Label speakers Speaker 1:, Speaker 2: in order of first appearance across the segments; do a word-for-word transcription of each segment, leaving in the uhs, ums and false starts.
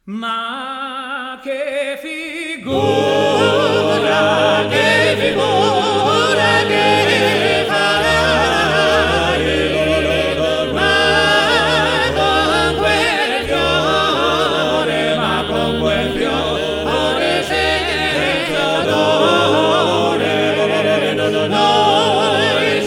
Speaker 1: Ma che figura, che figura che farai, ma con quel fiore, ma con quel fiore senza odore, noi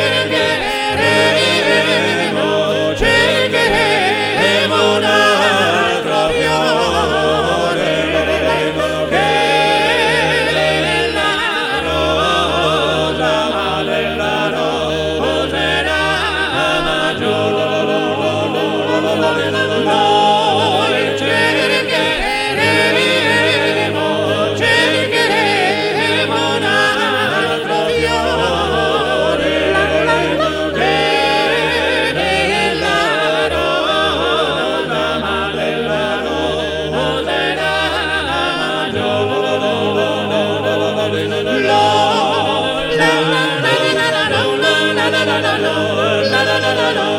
Speaker 1: cercheremo, cercheremo un altro fiore che nella rosa, ma nella rosa era maggiore. Noi cercheremo, cercheremo un altro fiore che nella rosa, ma nella rosa era maggiore.